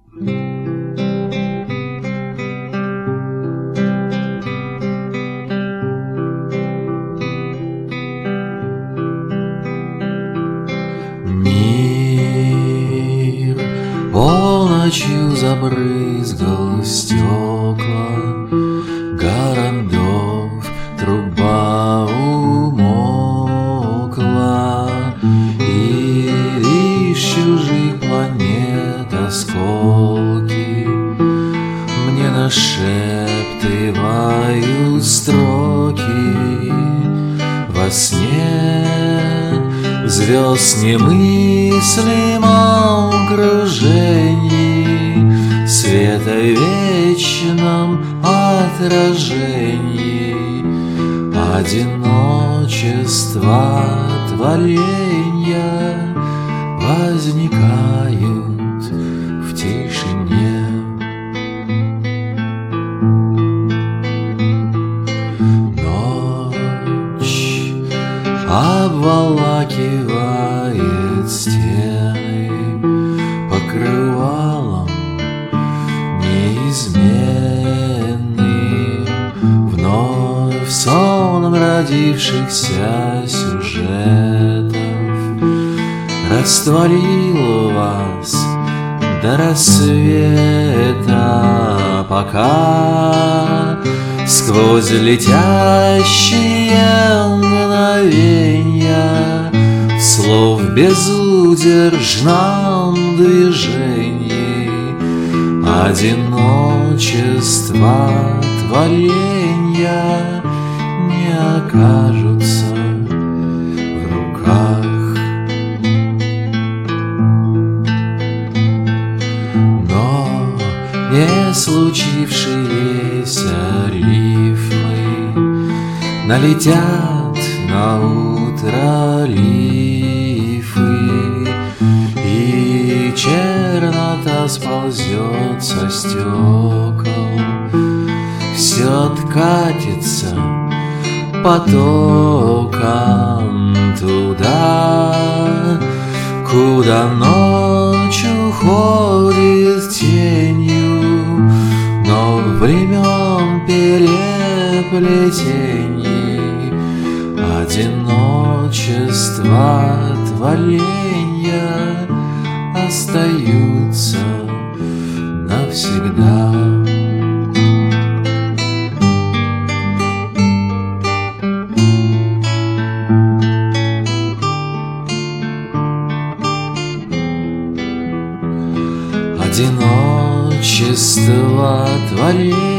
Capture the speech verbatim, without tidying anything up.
Мир полночью забрызгал стекла городов, труба умокла, и лишь чужих планет осколки мне нашептывают строки. Во сне звезд немыслимом кружении, света вечном отражении, одиночество творенья возникают в тишине. Ночь обволакивает стены покрывалом неизменным, вновь соном родившихся сюжетов растворил вас до рассвета, пока сквозь летящие мгновенья слов в безудержном движении одиночество творенья не окажутся в руках. Но не случившиеся рифмы налетят на утро лифы, и чернота сползет со стекол, все откатится потоком туда, куда ночь уходит тенью новых времен переплетений, одиночество творенья остаются навсегда. Одиночество творенья